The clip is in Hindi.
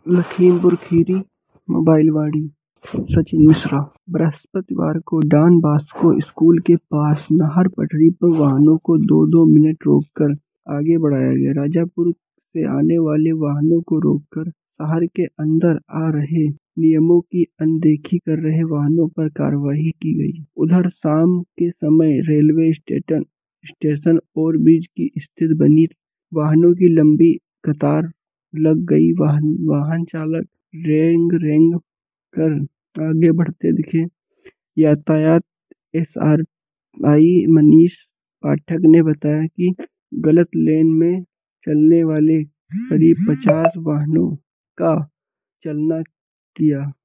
लखीमपुर खीरी मोबाइलवाड़ी। सचिन मिश्रा। बृहस्पतिवार को डॉन बॉस्को स्कूल के पास नहर पटरी पर वाहनों को 2-2 मिनट रोककर आगे बढ़ाया गया। राजापुर से आने वाले वाहनों को रोककर शहर के अंदर आ रहे नियमों की अनदेखी कर रहे वाहनों पर कार्रवाई की गई। उधर शाम के समय रेलवे स्टेशन ओवरब्रिज की स्थिति बनी वाहनों की लंबी कतार लग गई। वाहन चालक रेंग कर आगे बढ़ते दिखे। यातायात एसआई मनीष पाठक ने बताया कि गलत लेन में चलने वाले करीब 50 वाहनों का चालान किया